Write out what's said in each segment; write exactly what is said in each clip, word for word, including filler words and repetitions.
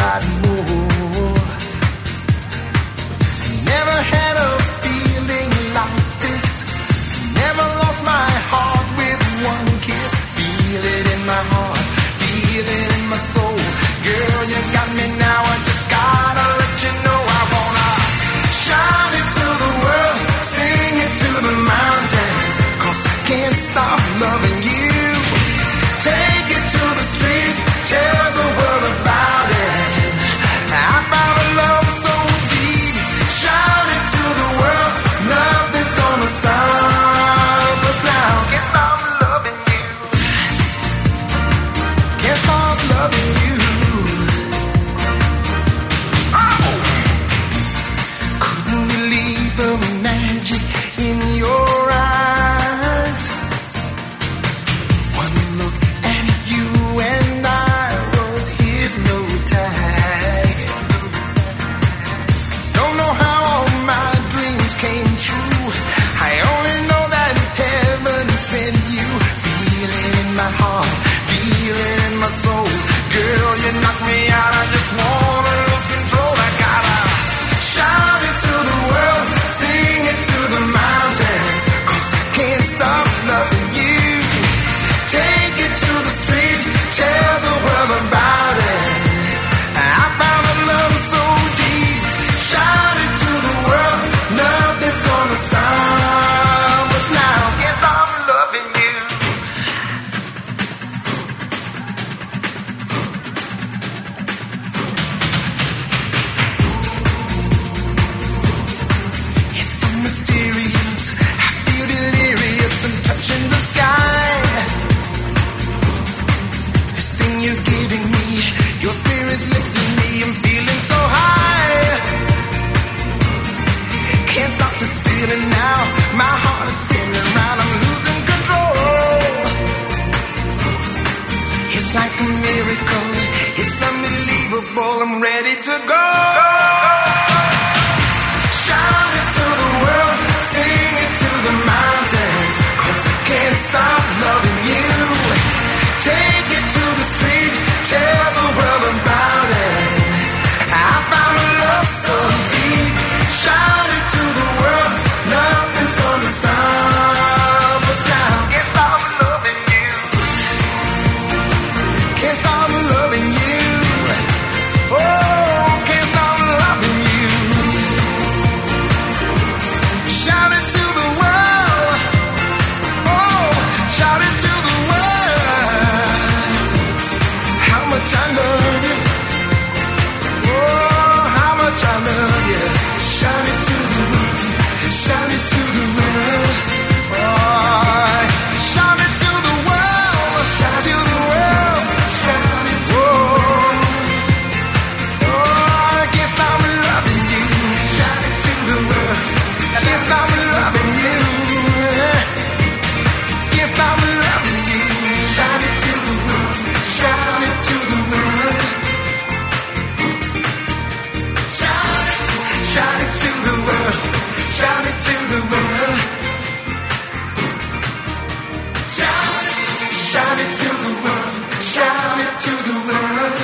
lot more. I never had a feeling like this. Never lost my heart with one kiss. Feel it in my heart, feel it in my soul. Girl, you got me now, I just gotta let you know I wanna shout it to the world, sing it to the mountains, 'cause I can't stop loving you. Take it to the street, tell the world about it. I found a love so deep. Shout it to the world, nothing's gonna stop us now. Can't stop loving you. Can't stop loving you. Oh! Couldn't believe the magic in your eyes. One look at you and I was hypnotized. Don't know how all my dreams came true. I only know that heaven sent you. Feel it in my heart, feel it in my soul. Girl, you knock me out, I just wanna lose control. I gotta shout it to the world, sing it to the mountains, 'cause I can't stop loving you. Take it to the street, tell the world about it. I found a love so deep. Shout it to the world, nothing's gonna stop us now. Can't stop loving you. It's so mysterious, I feel delirious, I'm touching the sky. This thing you're giving me, your spirit's lifting me, I'm feeling so high. Can't stop this feeling now, my heart is spinning round, I'm losing control. It's like a miracle, it's unbelievable, I'm ready to go. Shout it to the world, sing it to the mountains, 'cause I can't stop loving you. Take it to the street, tell the world about it. I found a love so deep. Shout it to the world, nothing's gonna stop us now. Can't stop loving you. Can't stop loving you. Oh, can't stop loving you. Shout it to the world. Oh, shout it to the world. How much I love you. Oh, how much I love you. Shout it to the world. Shout it to the world. Oh, shout it to the world. To the world. Shout it to the world. Oh, I can't stop loving you. Shout it to the world. Can't stop loving you. Can't stop loving you. Shout it to the world. Shout it to the world. Shout it, shout it to the world. Shout it to the world. Shout it, shout it to the world. Shout it to the world.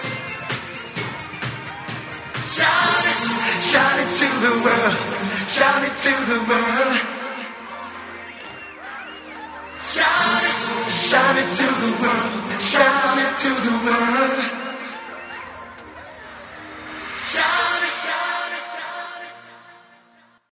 Shout it, shout it to the world. Shout it to the world. Shout it, shout it to the world. Shout it to